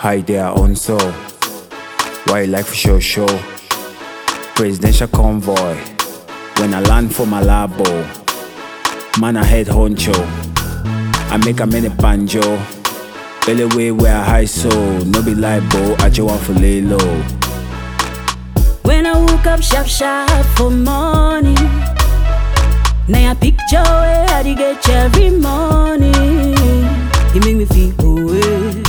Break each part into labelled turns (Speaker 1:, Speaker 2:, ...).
Speaker 1: Hi there, on so. Wildlife for show. Presidential convoy. When I land for Malabo, man I head honcho. I make a mini banjo. Belly way where I high so. No be libo, I just want for lay low.
Speaker 2: When I woke up sharp for morning, now I picture where I did get every morning. You make me feel away.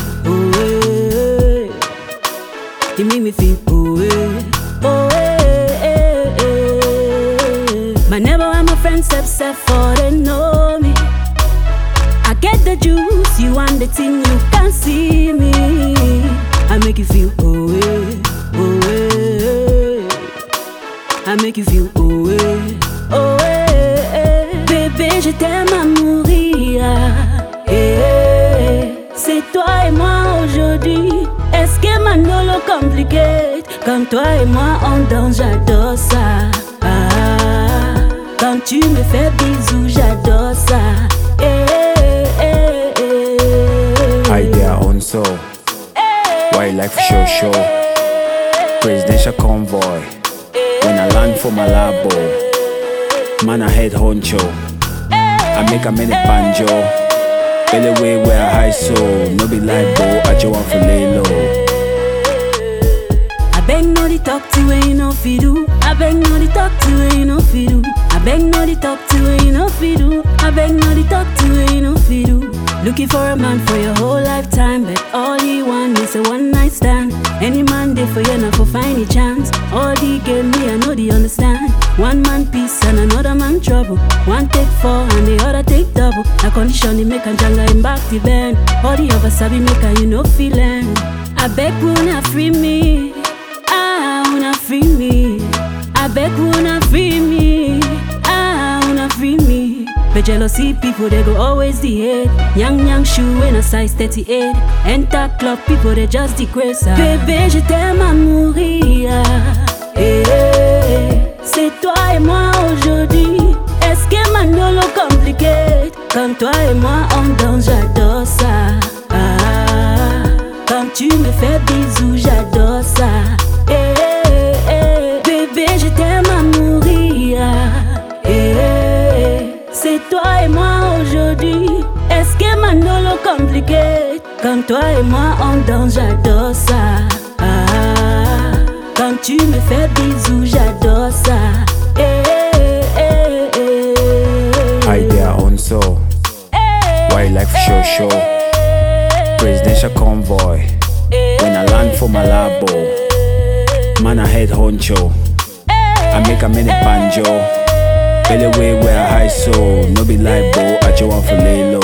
Speaker 2: You make me feel away. My neighbor and my friends except for they know me. I get the juice, you want the thing, you can see me. I make you feel away. I make you feel away. Bébé, je t'aime à mourir. C'est toi et moi aujourd'hui. Est-ce que Manolo compliqué? Quand toi et moi on danse, j'adore ça. Quand tu me fais bisous, j'adore ça.
Speaker 1: Hi there, on so. Wildlife for show. Presidential convoy. When I land for Malabo, man I head honcho. I make a mini banjo. Belly way where I high so. No be libo, I just want for lay low.
Speaker 2: I beg no the talk to where you know fi do. I beg no the talk to where you know fi do. I beg no the talk to where you know fi do. I beg no the talk to where you know fi do. Looking for a man for your whole lifetime, but all he want is a one night stand. Any man there for you not for find a chance. All he gave me, I know they understand. One man peace and another man trouble. One take four and the other take double. A condition they make and janga him back the bend. All the other sabi make and you know feeling. I beg wanna free me. Wanna free me. I beg wanna free me. Wanna free me. But jealousy people they go always the hate. Young shoe in a size 38. Enter club people they just decrease. Bébé je t'aime à mourir. C'est toi et moi aujourd'hui. Est-ce que Manolo compliqué? Quand toi et moi on danse, j'adore ça. Quand tu me fais bisous, j'adore ça. Bébé je t'aime à mourir. C'est toi et moi aujourd'hui. Est-ce que Manolo compliqué? Quand toi et moi on danse, j'adore ça. Quand tu me fais bisous, j'adore ça.
Speaker 1: Hi there, on so. Wildlife for show. Presidential convoy. When I land for Malabo, man I head honcho. I make a mini banjo. Belly way where I high so. No be libo, I just want for lay low.